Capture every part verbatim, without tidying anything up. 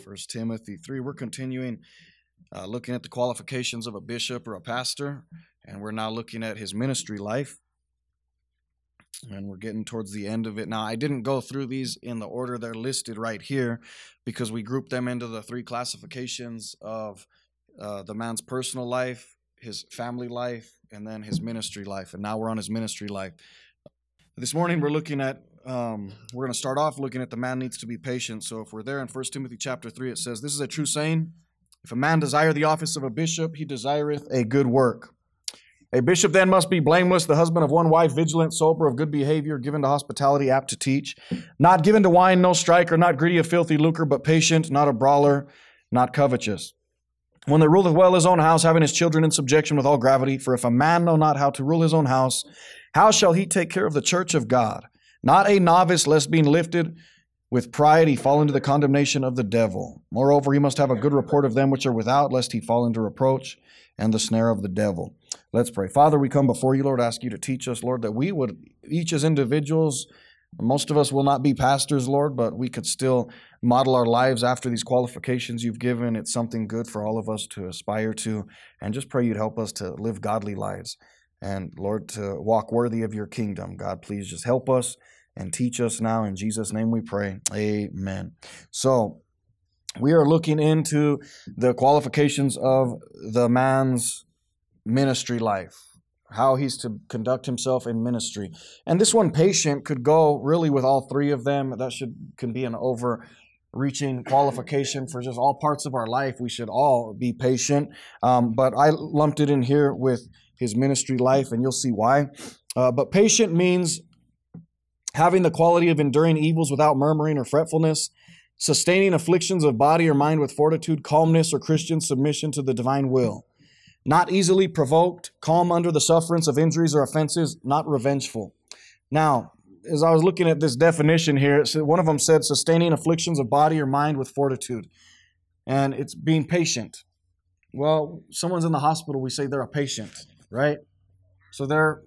First Timothy three. We're continuing uh, looking at the qualifications of a bishop or a pastor, and we're now looking at his ministry life. And we're getting towards the end of it. Now, I didn't go through these in the order they're listed right here because we grouped them into the three classifications of uh, the man's personal life, his family life, and then his ministry life. And now we're on his ministry life. This morning we're looking at, um, we're going to start off looking at the man needs to be patient. So if we're there in First Timothy chapter three, it says, "This is a true saying, if a man desire the office of a bishop, he desireth a good work. A bishop then must be blameless, the husband of one wife, vigilant, sober, of good behavior, given to hospitality, apt to teach, not given to wine, no striker, not greedy of filthy lucre, but patient, not a brawler, not covetous. One that ruleth well his own house, having his children in subjection with all gravity. For if a man know not how to rule his own house, how shall he take care of the church of God? Not a novice, lest being lifted with pride he fall into the condemnation of the devil. Moreover, he must have a good report of them which are without, lest he fall into reproach and the snare of the devil." Let's pray. Father, we come before you, Lord, ask you to teach us, Lord, that we would, each as individuals, most of us will not be pastors, Lord, but we could still model our lives after these qualifications you've given. It's something good for all of us to aspire to, and just pray you'd help us to live godly lives and, Lord, to walk worthy of your kingdom. God, please just help us and teach us now. In Jesus' name we pray. Amen. So, we are looking into the qualifications of the man's ministry life, how he's to conduct himself in ministry. And this one, patient, could go really with all three of them. That should can be an overreaching qualification for just all parts of our life. We should all be patient. Um, but I lumped it in here with his ministry life, and you'll see why. Uh, but patient means having the quality of enduring evils without murmuring or fretfulness, sustaining afflictions of body or mind with fortitude, calmness, or Christian submission to the divine will. Not easily provoked, calm under the sufferance of injuries or offenses, not revengeful. Now, as I was looking at this definition here, one of them said sustaining afflictions of body or mind with fortitude. And it's being patient. Well, someone's in the hospital, we say they're a patient, right? So they're,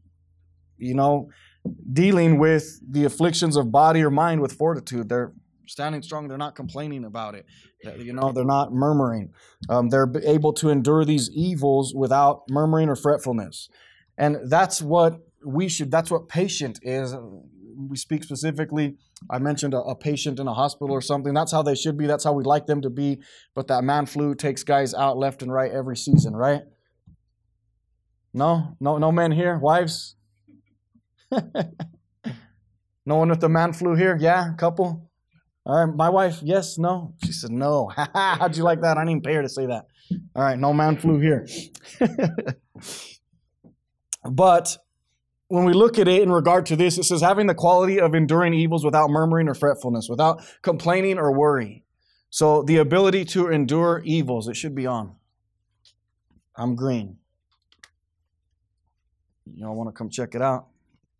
you know, dealing with the afflictions of body or mind with fortitude. They're standing strong. They're not complaining about it. You know, they're not murmuring. Um, they're able to endure these evils without murmuring or fretfulness. And that's what we should, that's what patient is. We speak specifically, I mentioned a, a patient in a hospital or something. That's how they should be. That's how we'd like them to be. But that man flu takes guys out left and right every season, right? No? No, no men here? Wives? No one with the man flu here? Yeah, couple? All right, my wife, yes, no? She said, no. How'd you like that? I didn't even pay her to say that. All right, no man flew here. But when we look at it in regard to this, it says having the quality of enduring evils without murmuring or fretfulness, without complaining or worry. So the ability to endure evils, it should be on. I'm green. Y'all want to come check it out?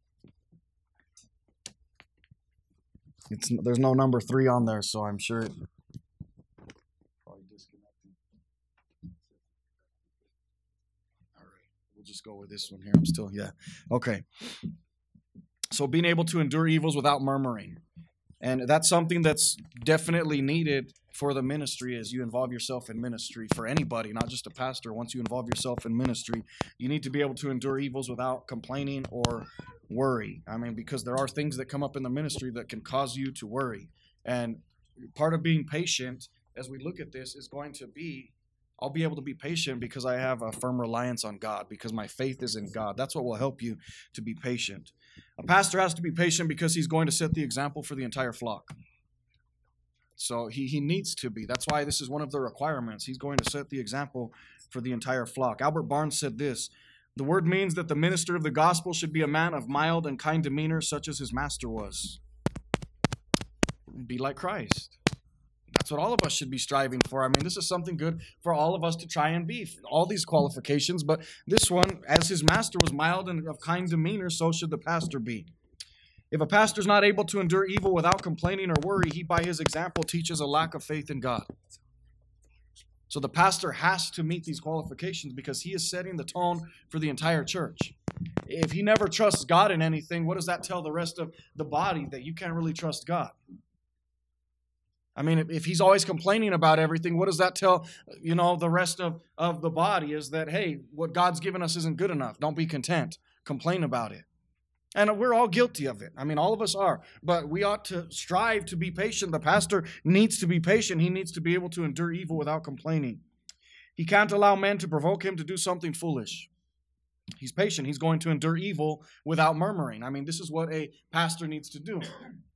It's, there's no number three on there, so I'm sure it probably disconnected. All right, we'll just go with this one here. I'm still, yeah. Okay. So being able to endure evils without murmuring. And that's something that's definitely needed for the ministry as you involve yourself in ministry. For anybody, not just a pastor, once you involve yourself in ministry, you need to be able to endure evils without complaining or worry. I mean, because there are things that come up in the ministry that can cause you to worry. And part of being patient, as we look at this, is going to be, I'll be able to be patient because I have a firm reliance on God, because my faith is in God. That's what will help you to be patient. A pastor has to be patient because he's going to set the example for the entire flock. So he, he needs to be. That's why this is one of the requirements. He's going to set the example for the entire flock. Albert Barnes said this: "The word means that the minister of the gospel should be a man of mild and kind demeanor, such as his master was." Be like Christ. That's what all of us should be striving for. I mean, this is something good for all of us to try and be. All these qualifications, but this one, as his master was mild and of kind demeanor, so should the pastor be. If a pastor is not able to endure evil without complaining or worry, he by his example teaches a lack of faith in God. So the pastor has to meet these qualifications because he is setting the tone for the entire church. If he never trusts God in anything, what does that tell the rest of the body? That you can't really trust God. I mean, if he's always complaining about everything, what does that tell, you know, the rest of, of the body is that, hey, what God's given us isn't good enough. Don't be content. Complain about it. And we're all guilty of it. I mean, all of us are. But we ought to strive to be patient. The pastor needs to be patient. He needs to be able to endure evil without complaining. He can't allow men to provoke him to do something foolish. He's patient. He's going to endure evil without murmuring. I mean, this is what a pastor needs to do.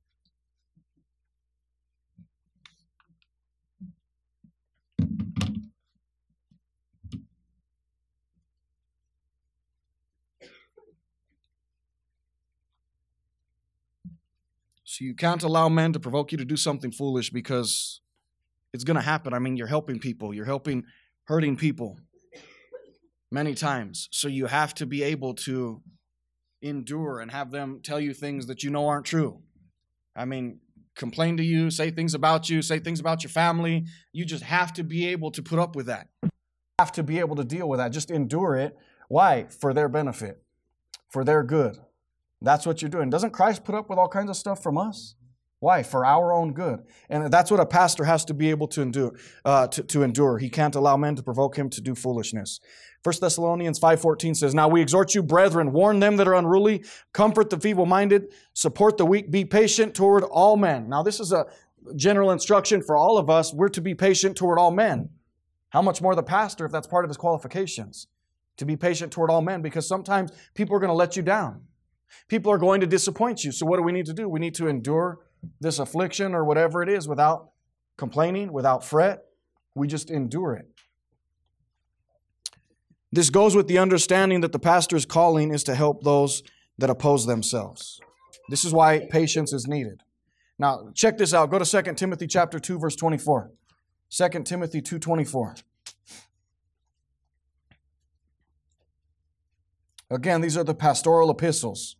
So you can't allow men to provoke you to do something foolish because it's going to happen. I mean, you're helping people. You're helping hurting people many times. So you have to be able to endure and have them tell you things that you know aren't true. I mean, complain to you, say things about you, say things about your family. You just have to be able to put up with that. You have to be able to deal with that. Just endure it. Why? For their benefit, for their good. That's what you're doing. Doesn't Christ put up with all kinds of stuff from us? Why? For our own good. And that's what a pastor has to be able to endure. Uh, to, to endure. He can't allow men to provoke him to do foolishness. First Thessalonians five fourteen says, "Now we exhort you, brethren, warn them that are unruly, comfort the feeble-minded, support the weak, be patient toward all men." Now this is a general instruction for all of us. We're to be patient toward all men. How much more the pastor if that's part of his qualifications? To be patient toward all men, because sometimes people are going to let you down. People are going to disappoint you. So what do we need to do? We need to endure this affliction or whatever it is without complaining, without fret. We just endure it. This goes with the understanding that the pastor's calling is to help those that oppose themselves. This is why patience is needed. Now, check this out. Go to Second Timothy chapter two, verse twenty-four. Second Timothy two twenty-four. Again, these are the pastoral epistles.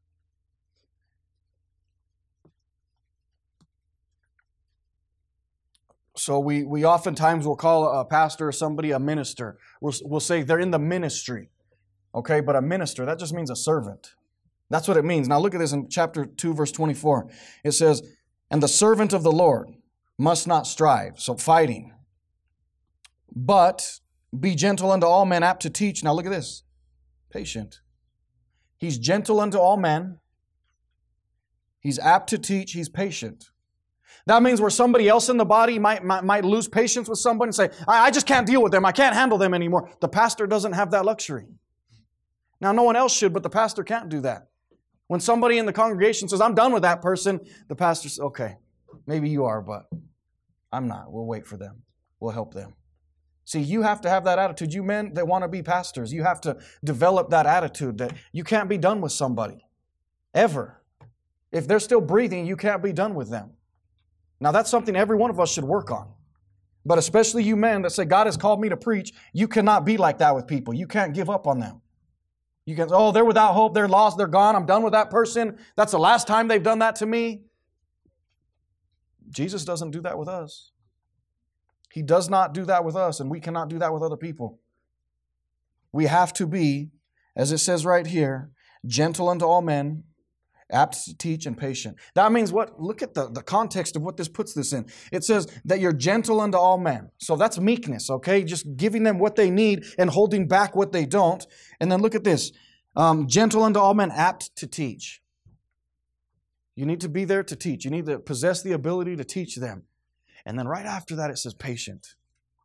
So we, we oftentimes will call a pastor or somebody a minister. We'll, we'll say they're in the ministry. Okay, but a minister, that just means a servant. That's what it means. Now look at this in chapter two, verse twenty-four. It says, "And the servant of the Lord must not strive," so fighting, "but be gentle unto all men, apt to teach." Now look at this. Patient. He's gentle unto all men. He's apt to teach. He's patient. That means where somebody else in the body might, might, might lose patience with somebody and say, I, I just can't deal with them. I can't handle them anymore. The pastor doesn't have that luxury. Now, no one else should, but the pastor can't do that. When somebody in the congregation says, I'm done with that person, the pastor says, okay, maybe you are, but I'm not. We'll wait for them. We'll help them. See, you have to have that attitude. You men that want to be pastors, you have to develop that attitude that you can't be done with somebody. Ever. If they're still breathing, you can't be done with them. Now, that's something every one of us should work on. But especially you men that say, God has called me to preach, you cannot be like that with people. You can't give up on them. You can, oh, they're without hope, they're lost, they're gone, I'm done with that person. That's the last time they've done that to me. Jesus doesn't do that with us. He does not do that with us, and we cannot do that with other people. We have to be, as it says right here, gentle unto all men, apt to teach, and patient. That means what? Look at the, the context of what this puts this in. It says that you're gentle unto all men. So that's meekness, okay? Just giving them what they need and holding back what they don't. And then look at this. Um, gentle unto all men, apt to teach. You need to be there to teach. You need to possess the ability to teach them. And then right after that it says patient.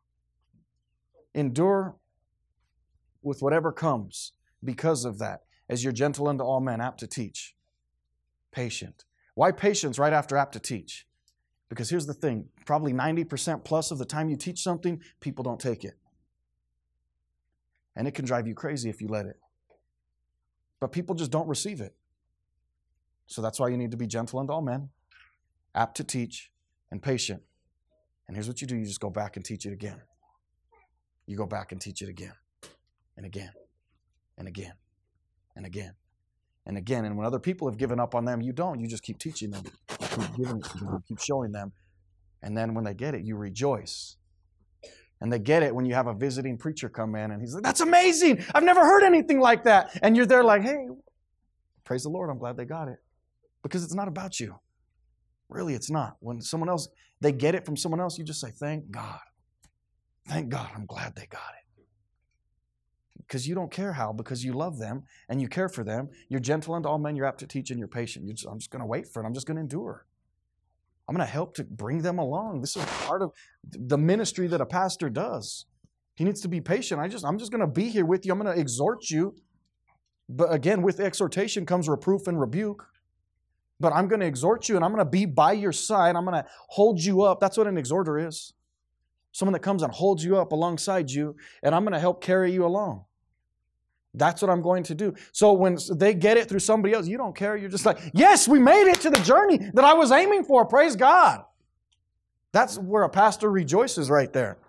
Endure with whatever comes because of that, as you're gentle unto all men, apt to teach. Patient. Why patience right after apt to teach? Because here's the thing, probably ninety percent plus of the time you teach something, people don't take it. And it can drive you crazy if you let it. But people just don't receive it. So that's why you need to be gentle unto all men, apt to teach, and patient. And here's what you do, you just go back and teach it again. You go back and teach it again, and again, and again, and again. And again, and when other people have given up on them, you don't. You just keep teaching them. You keep giving it to them. You keep showing them. And then when they get it, you rejoice. And they get it when you have a visiting preacher come in and he's like, that's amazing. I've never heard anything like that. And you're there like, hey, praise the Lord. I'm glad they got it. Because it's not about you. Really, it's not. When someone else, they get it from someone else, you just say, thank God. Thank God, I'm glad they got it. Because you don't care how, because you love them and you care for them. You're gentle unto all men, you're apt to teach, and you're patient. You're just, I'm just going to wait for it. I'm just going to endure. I'm going to help to bring them along. This is part of the ministry that a pastor does. He needs to be patient. I just, I'm just going to be here with you. I'm going to exhort you. But again, with exhortation comes reproof and rebuke. But I'm going to exhort you, and I'm going to be by your side. I'm going to hold you up. That's what an exhorter is. Someone that comes and holds you up alongside you, and I'm going to help carry you along. That's what I'm going to do. So when they get it through somebody else, you don't care. You're just like, yes, we made it to the journey that I was aiming for. Praise God. That's where a pastor rejoices right there.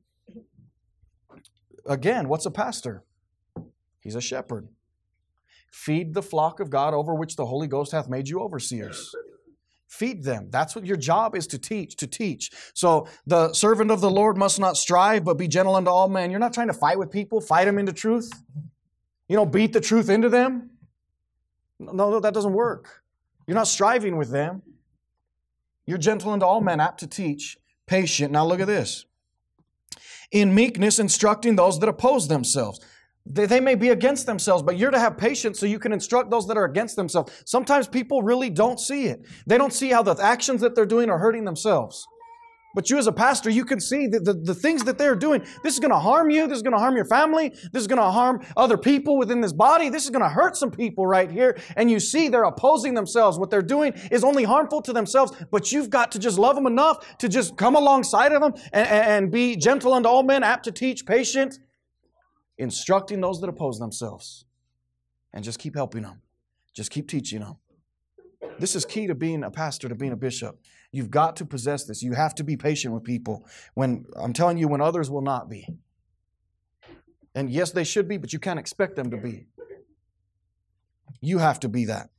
Again, what's a pastor? He's a shepherd. Feed the flock of God over which the Holy Ghost hath made you overseers. Feed them. That's what your job is, to teach, to teach. So the servant of the Lord must not strive, but be gentle unto all men. You're not trying to fight with people, fight them into truth. You know, beat the truth into them. No, no, that doesn't work. You're not striving with them. You're gentle unto all men, apt to teach, patient. Now look at this. In meekness, instructing those that oppose themselves. They, they may be against themselves, but you're to have patience so you can instruct those that are against themselves. Sometimes people really don't see it. They don't see how the actions that they're doing are hurting themselves. But you as a pastor, you can see that the, the things that they're doing, this is going to harm you, this is going to harm your family, this is going to harm other people within this body, this is going to hurt some people right here. And you see they're opposing themselves. What they're doing is only harmful to themselves, but you've got to just love them enough to just come alongside of them and, and be gentle unto all men, apt to teach, patient, instructing those that oppose themselves. And just keep helping them. Just keep teaching them. This is key to being a pastor, to being a bishop. You've got to possess this. You have to be patient with people. When I'm telling you, when others will not be. And yes, they should be, but you can't expect them to be. You have to be that.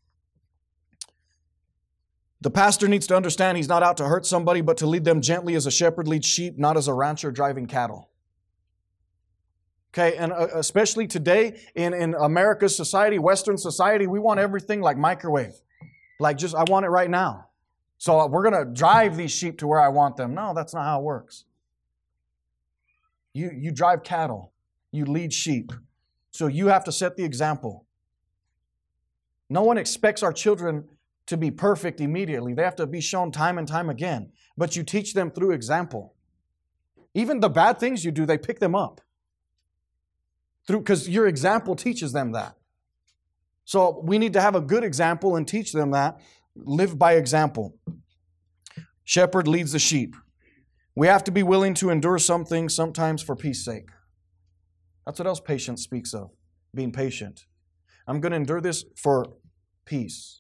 The pastor needs to understand he's not out to hurt somebody, but to lead them gently as a shepherd leads sheep, not as a rancher driving cattle. Okay, and especially today in, in America's society, Western society, we want everything like microwave. Like just, I want it right now. So we're going to drive these sheep to where I want them. No, that's not how it works. You, you drive cattle. You lead sheep. So you have to set the example. No one expects our children to be perfect immediately. They have to be shown time and time again. But you teach them through example. Even the bad things you do, they pick them up. Through, because your example teaches them that. So we need to have a good example and teach them that. Live by example. Shepherd leads the sheep. We have to be willing to endure some things sometimes for peace sake. That's what else patience speaks of. Being patient. I'm going to endure this for peace.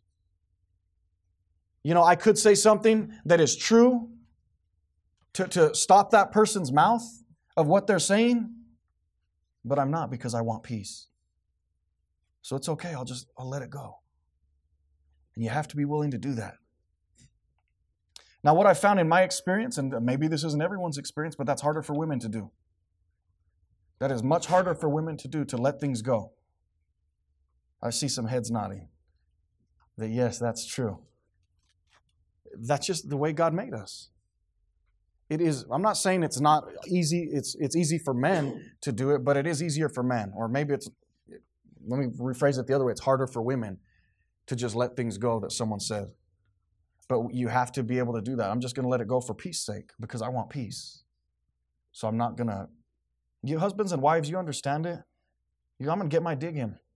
You know, I could say something that is true to, to stop that person's mouth of what they're saying, but I'm not, because I want peace. So it's okay. I'll just, I'll let it go. And you have to be willing to do that. Now, what I found in my experience, and maybe this isn't everyone's experience, but that's harder for women to do. That is much harder for women to do, to let things go. I see some heads nodding. That yes, that's true. That's just the way God made us. It is, I'm not saying it's not easy, it's it's easy for men to do it, but it is easier for men. Or maybe it's, let me rephrase it the other way, it's harder for women to just let things go that someone said. But you have to be able to do that. I'm just going to let it go for peace sake, because I want peace. So I'm not going to, you husbands and wives, you understand it? You, I'm going to get my dig in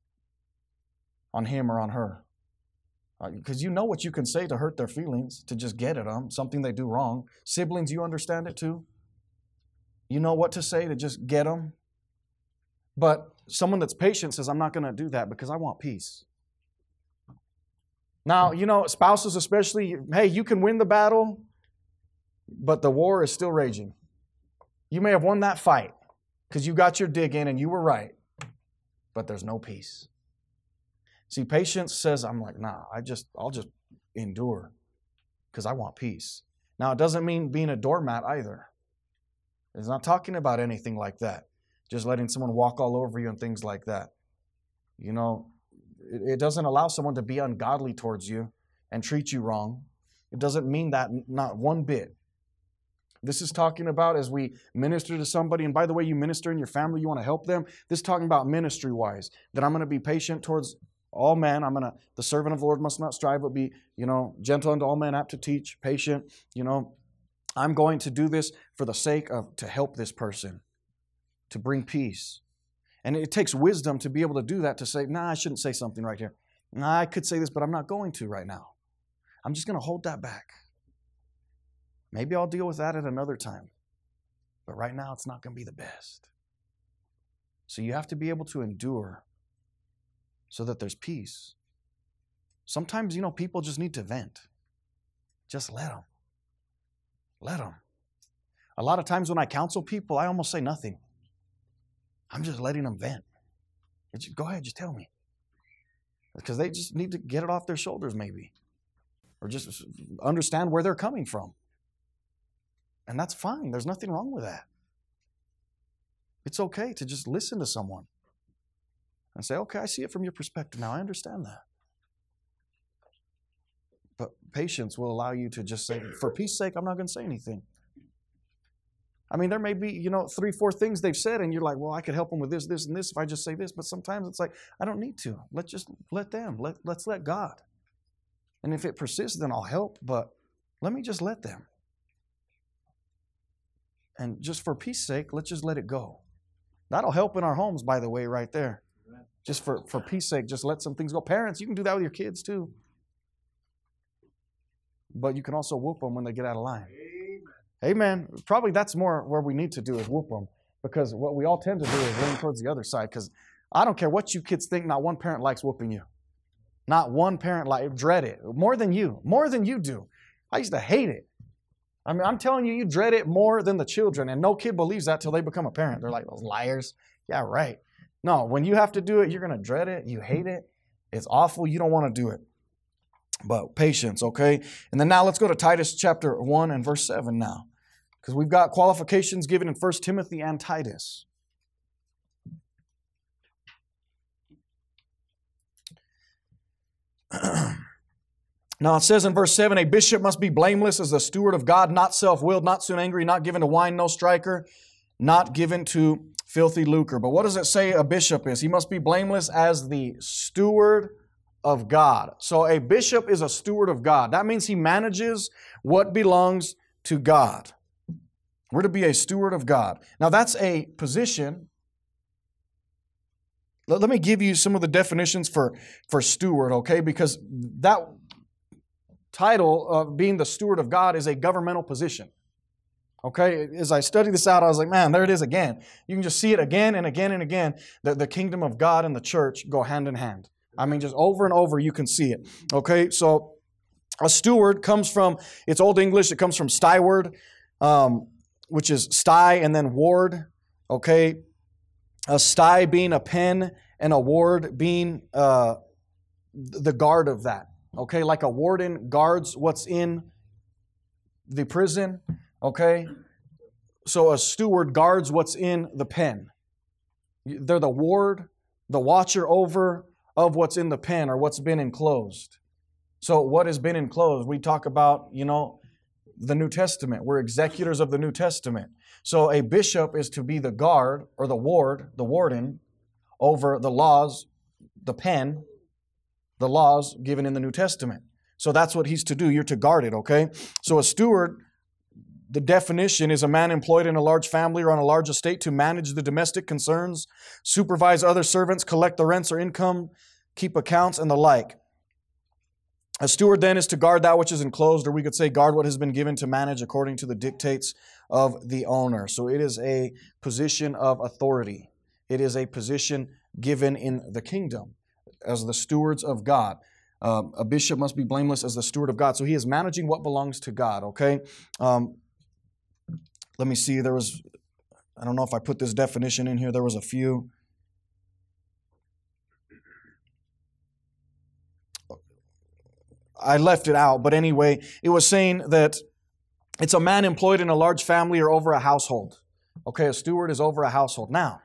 on him or on her. Because uh, you know what you can say to hurt their feelings, to just get at them, something they do wrong. Siblings, you understand it too? You know what to say to just get them. But someone that's patient says, I'm not going to do that because I want peace. Now, you know, spouses especially, hey, you can win the battle, but the war is still raging. You may have won that fight because you got your dig in and you were right, but there's no peace. See, patience says, I'm like, nah, I just, I'll just endure because I want peace. Now, it doesn't mean being a doormat either. It's not talking about anything like that. Just letting someone walk all over you and things like that. You know, it, it doesn't allow someone to be ungodly towards you and treat you wrong It doesn't mean that, not one bit. This is talking about as we minister to somebody, and by the way, you minister in your family, you want to help them. This is talking about ministry-wise, that I'm going to be patient towards all men. I'm going to, the servant of the Lord must not strive, but be, you know, gentle unto all men, apt to teach, patient. You know, I'm going to do this for the sake of, to help this person, to bring peace. And it takes wisdom to be able to do that, to say, nah, I shouldn't say something right here. Nah, I could say this, but I'm not going to right now. I'm just going to hold that back. Maybe I'll deal with that at another time. But right now, it's not going to be the best. So you have to be able to endure so that there's peace. Sometimes, you know, people just need to vent. Just let them. Let them. A lot of times when I counsel people, I almost say nothing. I'm just letting them vent. Just, go ahead, just tell me. Because they just need to get it off their shoulders maybe. Or just understand where they're coming from. And that's fine. There's nothing wrong with that. It's okay to just listen to someone and say, okay, I see it from your perspective now. I understand that. But patience will allow you to just say, for peace sake, I'm not going to say anything. I mean, there may be, you know, three, four things they've said, and you're like, well, I could help them with this, this, and this if I just say this. But sometimes it's like, I don't need to. Let's just let them. Let, let's let God. And if it persists, then I'll help. But let me just let them. And just for peace sake, let's just let it go. That'll help in our homes, by the way, right there. Just for, for peace sake, just let some things go. Parents, you can do that with your kids too. But you can also whoop them when they get out of line. Amen. Amen. Probably that's more where we need to do is whoop them. Because what we all tend to do is lean towards the other side. Because I don't care what you kids think, not one parent likes whooping you. Not one parent like dread it. More than you. More than you do. I used to hate it. I mean, I'm telling you, you dread it more than the children. And no kid believes that till they become a parent. They're like, those liars. Yeah, right. No, when you have to do it, you're going to dread it. You hate it. It's awful. You don't want to do it. But patience, okay? And then now let's go to Titus chapter one and verse seven now. Because we've got qualifications given in First Timothy and Titus. Now it says in verse seven, a bishop must be blameless as the steward of God, not self-willed, not soon angry, not given to wine, no striker, not given to filthy lucre. But what does it say a bishop is? He must be blameless as the steward of God. So a bishop is a steward of God. That means he manages what belongs to God. We're to be a steward of God. Now that's a position. Let, let me give you some of the definitions for, for steward, okay? Because that title of being the steward of God is a governmental position. Okay, as I studied this out, I was like, man, there it is again. You can just see it again and again and again, that the kingdom of God and the church go hand in hand. I mean, just over and over, you can see it. Okay, so a steward comes from, it's Old English, it comes from styward, um, which is sty and then ward. Okay, a sty being a pen and a ward being uh, the guard of that. Okay, like a warden guards what's in the prison. Okay, so a steward guards what's in the pen. They're the ward, the watcher over of what's in the pen or what's been enclosed. So what has been enclosed? We talk about, you know, the New Testament. We're executors of the New Testament. So a bishop is to be the guard or the ward, the warden, over the laws, the pen, the laws given in the New Testament. So that's what he's to do. You're to guard it, okay? So a steward, the definition is a man employed in a large family or on a large estate to manage the domestic concerns, supervise other servants, collect the rents or income, keep accounts, and the like. A steward then is to guard that which is enclosed, or we could say guard what has been given to manage according to the dictates of the owner. So it is a position of authority. It is a position given in the kingdom as the stewards of God. Um, a bishop must be blameless as the steward of God. So he is managing what belongs to God, okay? Um, let me see. There was, I don't know if I put this definition in here. There was a few. I left it out, but anyway, it was saying that it's a man employed in a large family or over a household. Okay, a steward is over a household. Now,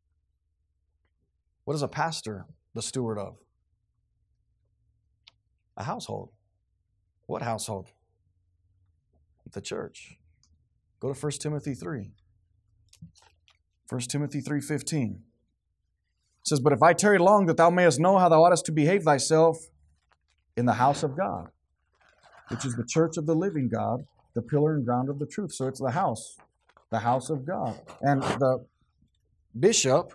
what is a pastor the steward of? A household. What household? The church. Go to First Timothy three. First Timothy three fifteen. It says, but if I tarry long, that thou mayest know how thou oughtest to behave thyself in the house of God, which is the church of the living God, the pillar and ground of the truth. So it's the house, the house of God. And the bishop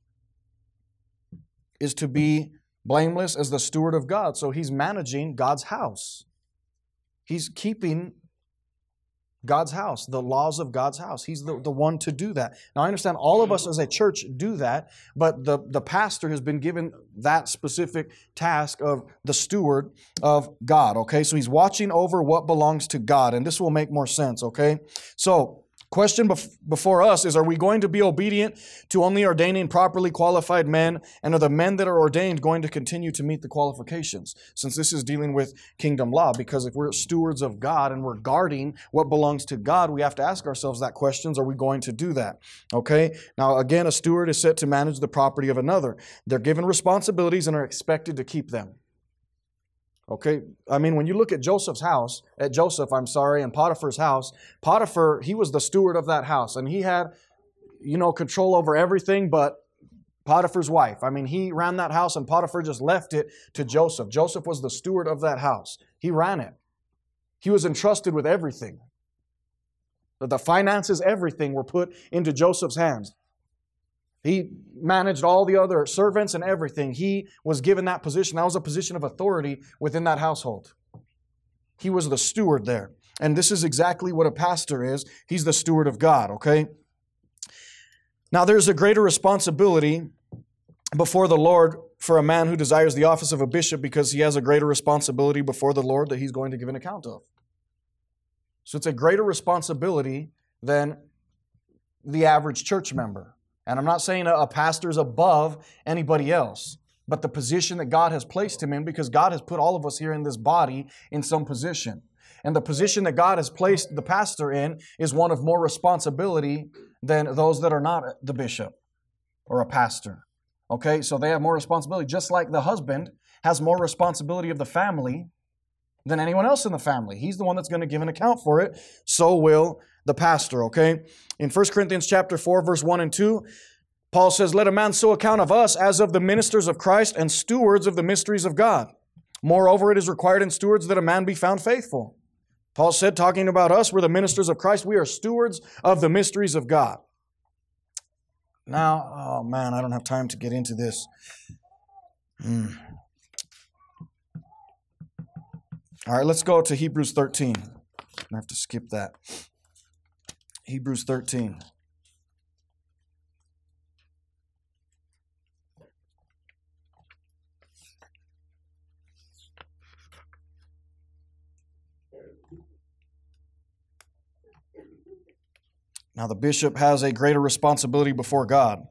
is to be blameless as the steward of God. So he's managing God's house. He's keeping God's house, the laws of God's house. He's the, the one to do that. Now, I understand all of us as a church do that, but the, the pastor has been given that specific task of the steward of God, okay? So he's watching over what belongs to God, and this will make more sense, okay? So, question bef- before us is, are we going to be obedient to only ordaining properly qualified men, and are the men that are ordained going to continue to meet the qualifications? Since this is dealing with kingdom law, because if we're stewards of God and we're guarding what belongs to God, we have to ask ourselves that questions, are we going to do that? Okay? Now, again, a steward is set to manage the property of another. They're given responsibilities and are expected to keep them. Okay, I mean, when you look at Joseph's house, at Joseph, I'm sorry, and Potiphar's house, Potiphar, he was the steward of that house, and he had, you know, control over everything but Potiphar's wife. I mean, he ran that house, and Potiphar just left it to Joseph. Joseph was the steward of that house. He ran it. He was entrusted with everything. The finances, everything were put into Joseph's hands. He managed all the other servants and everything. He was given that position. That was a position of authority within that household. He was the steward there. And this is exactly what a pastor is. He's the steward of God, okay? Now, there's a greater responsibility before the Lord for a man who desires the office of a bishop, because he has a greater responsibility before the Lord that he's going to give an account of. So it's a greater responsibility than the average church member. And I'm not saying a pastor is above anybody else, but the position that God has placed him in, because God has put all of us here in this body in some position. And the position that God has placed the pastor in is one of more responsibility than those that are not the bishop or a pastor. Okay, so they have more responsibility, just like the husband has more responsibility of the family than anyone else in the family. He's the one that's going to give an account for it. So will the pastor, okay? In First Corinthians chapter four, verse one and two, Paul says, let a man so account of us as of the ministers of Christ and stewards of the mysteries of God. Moreover, it is required in stewards that a man be found faithful. Paul said, talking about us, we're the ministers of Christ. We are stewards of the mysteries of God. Now, oh man, I don't have time to get into this. Hmm. All right, let's go to Hebrews thirteen. I have to skip that. Hebrews thirteen. Now, the bishop has a greater responsibility before God.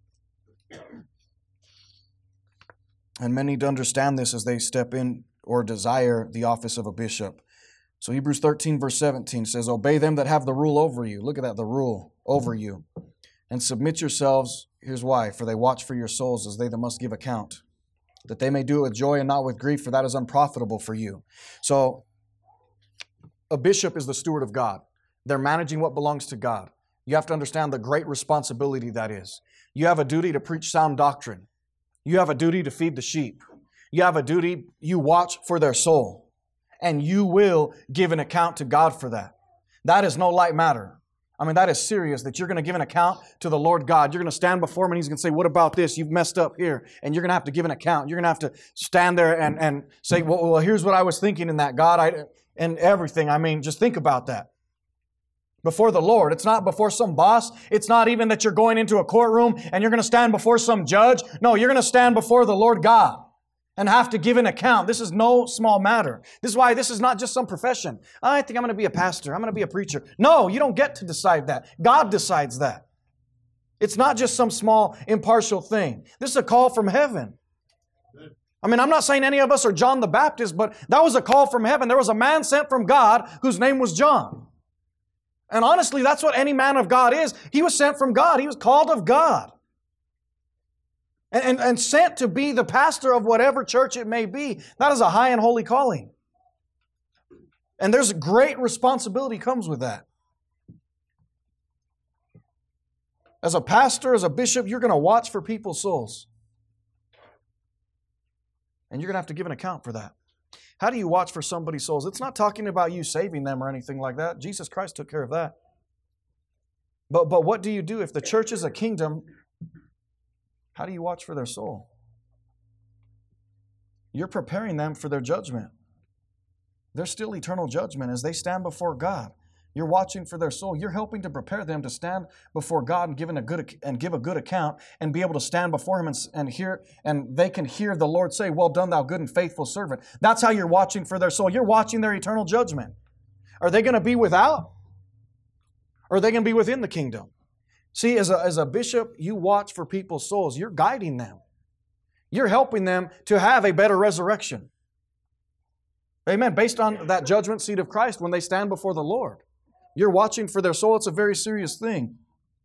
And many need to understand this as they step in or desire the office of a bishop. So Hebrews thirteen, verse seventeen says, obey them that have the rule over you. Look at that, the rule over you. And submit yourselves, here's why, for they watch for your souls as they that must give account, that they may do it with joy and not with grief, for that is unprofitable for you. So a bishop is the steward of God. They're managing what belongs to God. You have to understand the great responsibility that is. You have a duty to preach sound doctrine. You have a duty to feed the sheep. You have a duty, you watch for their soul. And you will give an account to God for that. That is no light matter. I mean, that is serious, that you're going to give an account to the Lord God. You're going to stand before Him and He's going to say, what about this? You've messed up here. And you're going to have to give an account. You're going to have to stand there and, and say, well, well, here's what I was thinking in that, God, I, and everything. I mean, just think about that. Before the Lord. It's not before some boss. It's not even that you're going into a courtroom and you're going to stand before some judge. No, you're going to stand before the Lord God and have to give an account. This is no small matter. This is why this is not just some profession. I think I'm going to be a pastor. I'm going to be a preacher. No, you don't get to decide that. God decides that. It's not just some small impartial thing. This is a call from heaven. I mean, I'm not saying any of us are John the Baptist, but that was a call from heaven. There was a man sent from God whose name was John. And honestly, that's what any man of God is. He was sent from God. He was called of God. And, and, and sent to be the pastor of whatever church it may be. That is a high and holy calling. And there's great responsibility comes with that. As a pastor, as a bishop, you're going to watch for people's souls. And you're going to have to give an account for that. How do you watch for somebody's souls? It's not talking about you saving them or anything like that. Jesus Christ took care of that. But, but what do you do if the church is a kingdom? How do you watch for their soul? You're preparing them for their judgment. There's still eternal judgment as they stand before God. You're watching for their soul. You're helping to prepare them to stand before God and give a good and give a good account and be able to stand before Him and, and hear, and they can hear the Lord say, "Well done, thou good and faithful servant." That's how you're watching for their soul. You're watching their eternal judgment. Are they going to be without? Or are they going to be within the kingdom? See, as a, as a bishop, you watch for people's souls. You're guiding them. You're helping them to have a better resurrection. Amen. Based on that judgment seat of Christ when they stand before the Lord. You're watching for their soul. It's a very serious thing.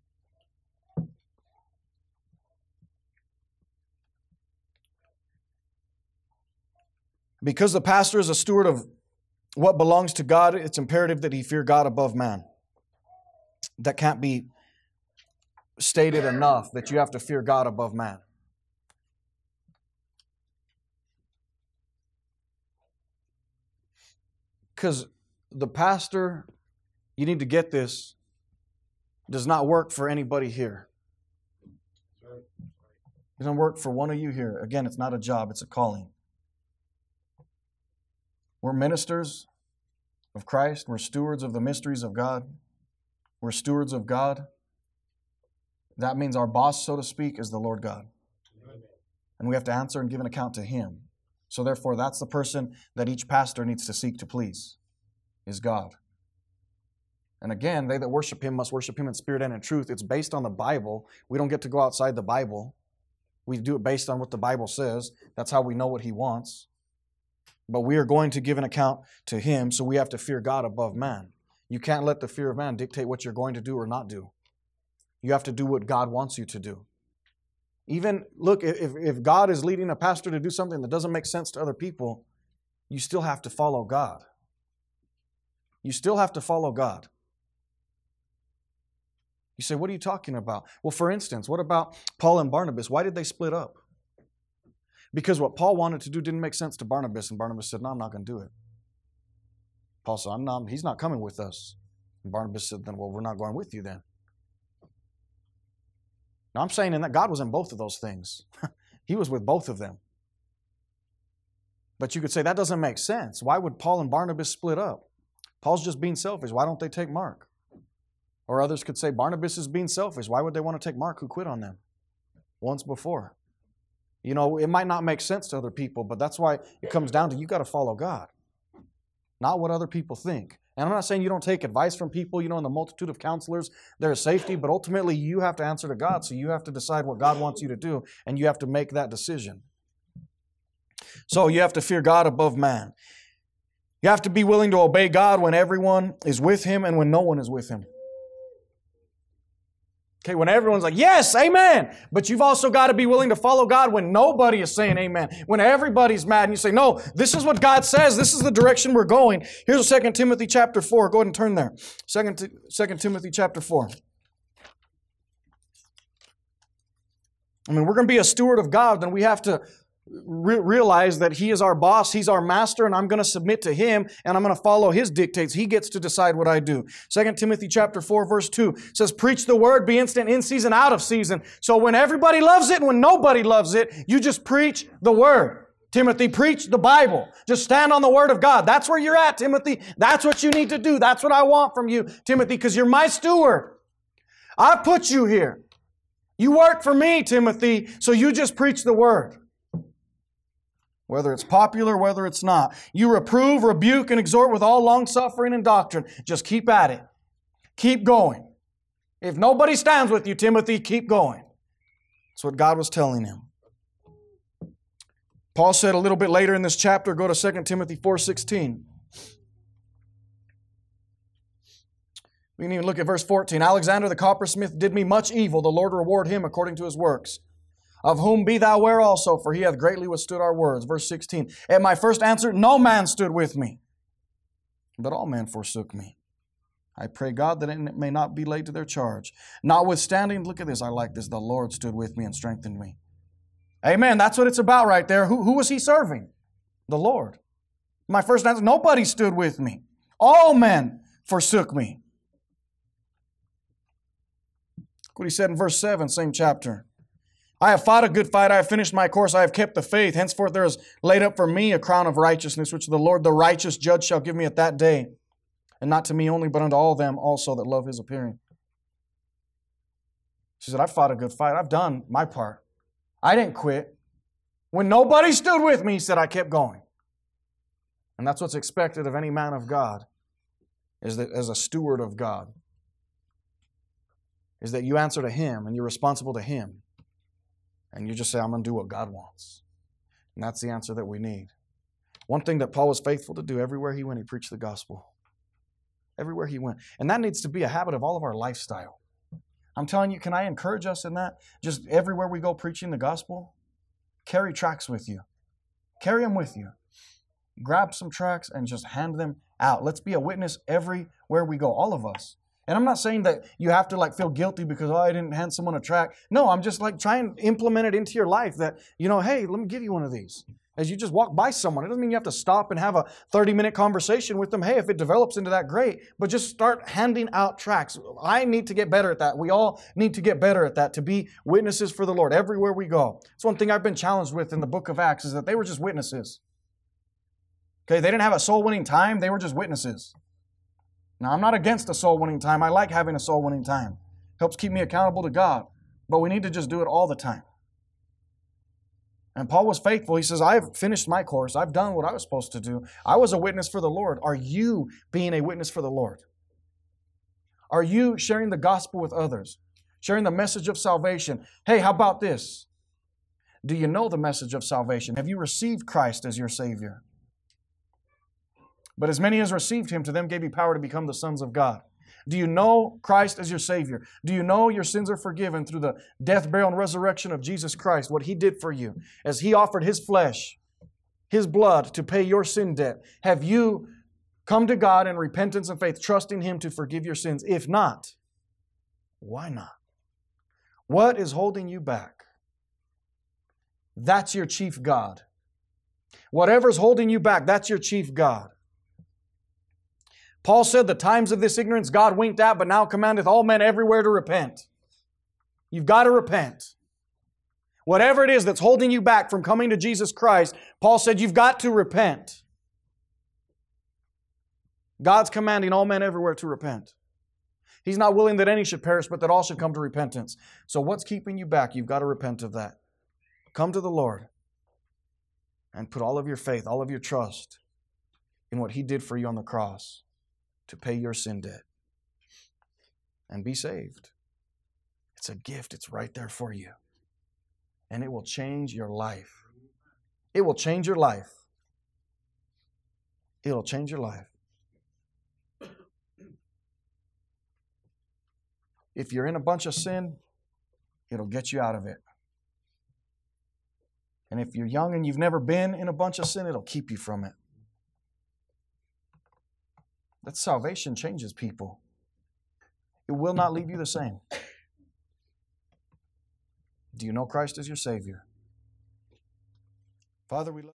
Because the pastor is a steward of what belongs to God, it's imperative that he fear God above man. That can't be stated enough, that you have to fear God above man. Because the pastor, you need to get this, does not work for anybody here. It doesn't work for one of you here. Again, it's not a job, it's a calling. We're ministers of Christ. We're stewards of the mysteries of God. We're stewards of God. That means our boss, so to speak, is the Lord God. And we have to answer and give an account to Him. So therefore, that's the person that each pastor needs to seek to please, is God. And again, they that worship Him must worship Him in spirit and in truth. It's based on the Bible. We don't get to go outside the Bible. We do it based on what the Bible says. That's how we know what He wants. But we are going to give an account to Him, so we have to fear God above man. You can't let the fear of man dictate what you're going to do or not do. You have to do what God wants you to do. Even, look, if, if God is leading a pastor to do something that doesn't make sense to other people, you still have to follow God. You still have to follow God. You say, what are you talking about? Well, for instance, what about Paul and Barnabas? Why did they split up? Because what Paul wanted to do didn't make sense to Barnabas, and Barnabas said, no, I'm not going to do it. Paul said, I'm not, he's not coming with us. And Barnabas said, then, well, we're not going with you then. Now, I'm saying in that God was in both of those things. He was with both of them. But you could say that doesn't make sense. Why would Paul and Barnabas split up? Paul's just being selfish. Why don't they take Mark? Or others could say Barnabas is being selfish. Why would they want to take Mark who quit on them once before? You know, it might not make sense to other people, but that's why it comes down to you got to follow God, not what other people think. And I'm not saying you don't take advice from people. You know, in the multitude of counselors, there is safety, but ultimately you have to answer to God, so you have to decide what God wants you to do, and you have to make that decision. So you have to fear God above man. You have to be willing to obey God when everyone is with Him and when no one is with Him. Okay, when everyone's like, yes, amen. But you've also got to be willing to follow God when nobody is saying amen. When everybody's mad and you say, no, this is what God says. This is the direction we're going. Here's Second Timothy chapter four. Go ahead and turn there. Second Timothy chapter four. I mean, we're going to be a steward of God, then we have to re- realize that He is our boss, He's our master, and I'm going to submit to Him, and I'm going to follow His dictates. He gets to decide what I do. Second Timothy chapter four, verse two says, preach the word, be instant in season, out of season. So when everybody loves it and when nobody loves it, you just preach the word. Timothy, preach the Bible. Just stand on the word of God. That's where you're at, Timothy. That's what you need to do. That's what I want from you, Timothy, because you're my steward. I put you here. You work for me, Timothy, so you just preach the word. Whether it's popular, whether it's not. You reprove, rebuke, and exhort with all long-suffering and doctrine. Just keep at it. Keep going. If nobody stands with you, Timothy, keep going. That's what God was telling him. Paul said a little bit later in this chapter, go to Second Timothy four sixteen. We can even look at verse fourteen. Alexander the coppersmith did me much evil. The Lord reward him according to his works. Of whom be thou aware also, for he hath greatly withstood our words. Verse sixteen. At my first answer, no man stood with me. but all men forsook me. I pray God that it may not be laid to their charge. Notwithstanding, look at this, I like this, the Lord stood with me and strengthened me. Amen, that's what it's about right there. Who, who was he serving? The Lord. My first answer, nobody stood with me. All men forsook me. Look what he said in verse seven, same chapter. I have fought a good fight, I have finished my course, I have kept the faith. Henceforth there is laid up for me a crown of righteousness, which the Lord, the righteous judge, shall give me at that day. And not to me only, but unto all them also that love his appearing. She said, I've fought a good fight. I've done my part. I didn't quit. When nobody stood with me, he said, I kept going. And that's what's expected of any man of God, is that as a steward of God, is that you answer to him and you're responsible to him. And you just say, I'm going to do what God wants. And that's the answer that we need. One thing that Paul was faithful to do everywhere he went, he preached the gospel. Everywhere he went. And that needs to be a habit of all of our lifestyle. I'm telling you, can I encourage us in that? Just everywhere we go preaching the gospel, carry tracts with you. Carry them with you. Grab some tracts and just hand them out. Let's be a witness everywhere we go, all of us. And I'm not saying that you have to like feel guilty because, oh, I didn't hand someone a tract. No, I'm just like trying to implement it into your life that, you know, hey, let me give you one of these. As you just walk by someone, it doesn't mean you have to stop and have a thirty-minute conversation with them. Hey, if it develops into that, great. But just start handing out tracts. I need to get better at that. We all need to get better at that, to be witnesses for the Lord everywhere we go. It's one thing I've been challenged with in the book of Acts is that they were just witnesses. Okay, they didn't have a soul-winning time. They were just witnesses. Now, I'm not against a soul-winning time. I like having a soul-winning time. Helps keep me accountable to God. But we need to just do it all the time. And Paul was faithful. He says, I've finished my course. I've done what I was supposed to do. I was a witness for the Lord. Are you being a witness for the Lord? Are you sharing the gospel with others? Sharing the message of salvation? Hey, how about this? Do you know the message of salvation? Have you received Christ as your Savior? But as many as received Him, to them gave He power to become the sons of God. Do you know Christ as your Savior? Do you know your sins are forgiven through the death, burial, and resurrection of Jesus Christ, what He did for you, as He offered His flesh, His blood to pay your sin debt? Have you come to God in repentance and faith, trusting Him to forgive your sins? If not, why not? What is holding you back? That's your chief God. Whatever's holding you back, that's your chief God. Paul said, the times of this ignorance God winked at, but now commandeth all men everywhere to repent. You've got to repent. Whatever it is that's holding you back from coming to Jesus Christ, Paul said you've got to repent. God's commanding all men everywhere to repent. He's not willing that any should perish, but that all should come to repentance. So what's keeping you back? You've got to repent of that. Come to the Lord and put all of your faith, all of your trust in what He did for you on the cross to pay your sin debt and be saved. It's a gift. It's right there for you. And it will change your life. It will change your life. It'll change your life. If you're in a bunch of sin, it'll get you out of it. And if you're young and you've never been in a bunch of sin, it'll keep you from it. That salvation changes people. It will not leave you the same. Do you know Christ as your Savior? Father, we love